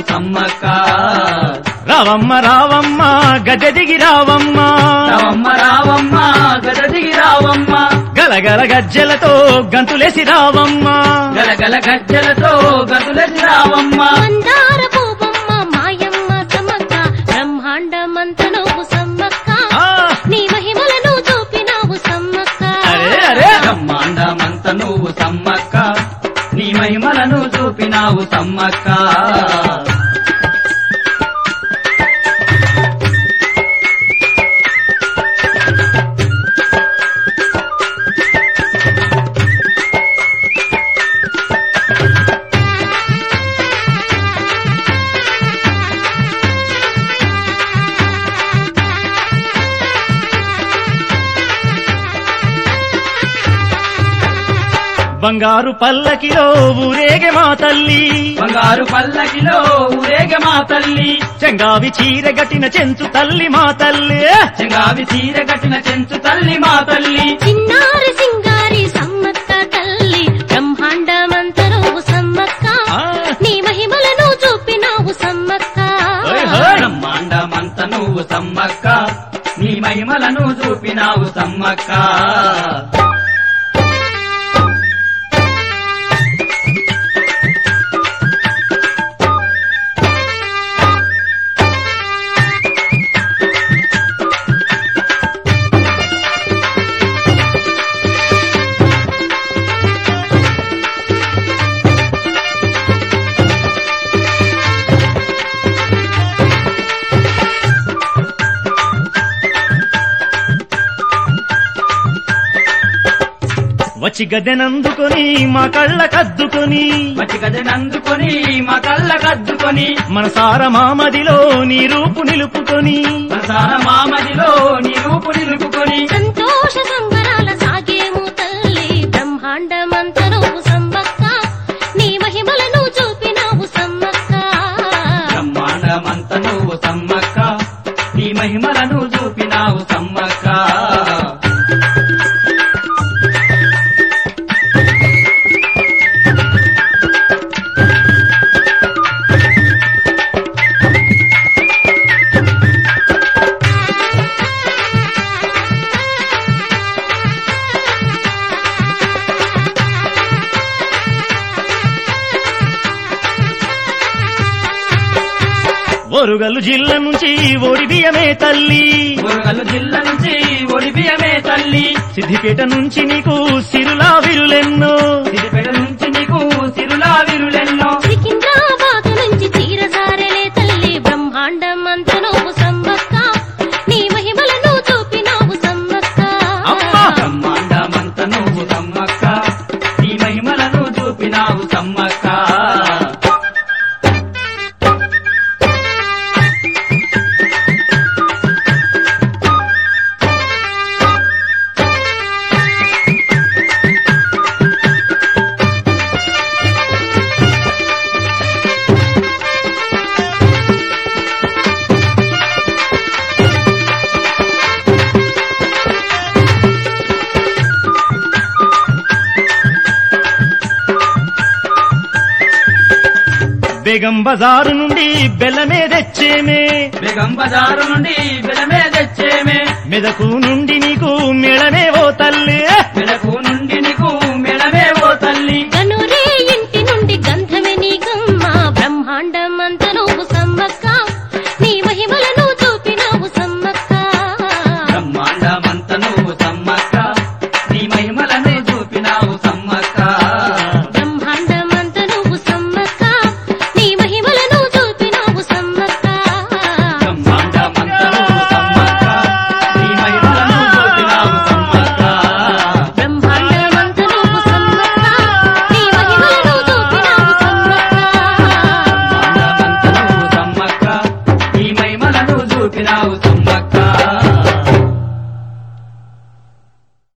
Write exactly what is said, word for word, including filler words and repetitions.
సమ్మక్క రావమ్మ రావమ్మ గద్దె దిగి రావమ్మ రావమ్మ రావమ్మ గద దిగి రావమ్మ గలగల గజ్జెలతో గంతులేసి రావమ్మ గలగల గజ్జలతో గదులసి రావమ్మ మందార పూపమ్మ మాయమ్మ సమ్మక్క బ్రహ్మాండమంత నువ్వు సమ్మక్క ఆ, నీ మహిమలను చూపినావు సమ్మక్క అరే అరే బ్రహ్మాండమంత నువ్వు సమ్మక్క నీ మహిమలను చూపినావు సమ్మక్క బంగారు పల్లకిలో ఊరేగే మా తల్లి బంగారు పల్లకిలో ఊరేగ మా తల్లి చెంగావి చీర గట్టిన చెంచు తల్లి మా తల్లి చెంగావి చీర కట్టిన చెంచు తల్లి మా తల్లి చిన్నారి సింగారి సమ్మక్క తల్లి బ్రహ్మాండమంత నువ్వు సమ్మక్క ఆ, నీ మహిమలను చూపినావు సమ్మక్క ఓయ్ హోయ్. బ్రహ్మాండమంత నువ్వు సమ్మక్క నీ మహిమలను చూపినావు సమ్మక్క వచ్చి గద్దెనందుకొని మా కళ్ళ కద్దుకొని మట్టి గదనందుకొని మా కళ్ళ కద్దుకొని మనసార మామదిలో నీ రూపు నిలుపుకొని ప్రసార మామదిలో నీ రూపు నిలుపుకొని సంతోష సంబరాల సాగేము తల్లి బ్రహ్మాండమంత నువ్వు సమ్మక్క నీ మహిమలను చూపినావు సమ్మక్క బ్రహ్మాండమంత నువ్వు సమ్మక్క నీ మహిమలను చూపినావు సమ్మక్క ఒరుగల్లు జిల్లా నుంచి ఓడి బియ్యమే తల్లి మురుగలు జిల్లా నుంచి ఒడిబియమే తల్లి సిద్దిపేట నుంచి నీకు సిరులా విరులెన్నో సిరిపేట నుంచి నీకు సిరులా విరులెన్నో సికింద్రాబాద్ నుంచి చీరసారెలే తల్లి బ్రహ్మాండమంత నువ్వు సమ్మక్క నీ మహిమలను చూపినావు సమ్మక్క అమ్మా! బ్రహ్మాండమంత నువ్వు సమ్మక్క నీ మహిమలను చూపినావు సమ్మక్క బేగం బజారు నుండి బెల్లమే తెచ్చేమే బేగం బజారు నుండి బెలమే తెచ్చేమే మెదకు నుండి నీకు మేళమే ఓ తల్లి మెలకు నుండి నీకు మెడమే ఓ తల్లి గనురే ఇంటి నుండి గంధమే నీకమ్మ బ్రహ్మాండమంత నువ్వు సమ్మక్క నీ మహిమలను చూపినావు సమ్మక్క బ్రహ్మాండమంత నువ్వు సమ్మక్క నీ మహిమలను చూపినావు సమ్మక్క బ్రహ్మాండమంత నువ్వు సమ్మక్క నీ మహిమలను చూపినావు సమ్మక్క బ్రహ్మాండమంత నువ్వు సమ్మక్క నీ మహిమలను చూపినావు సమ్మక్క బ్రహ్మాండమంత నువ్వు సమ్మక్క నీ మహిమలను చూపినావు సమ్మక్క బ్రహ్మాండమంత నువ్వు సమ్మక్క నీ మహిమలను చూపినావు సమ్మక్క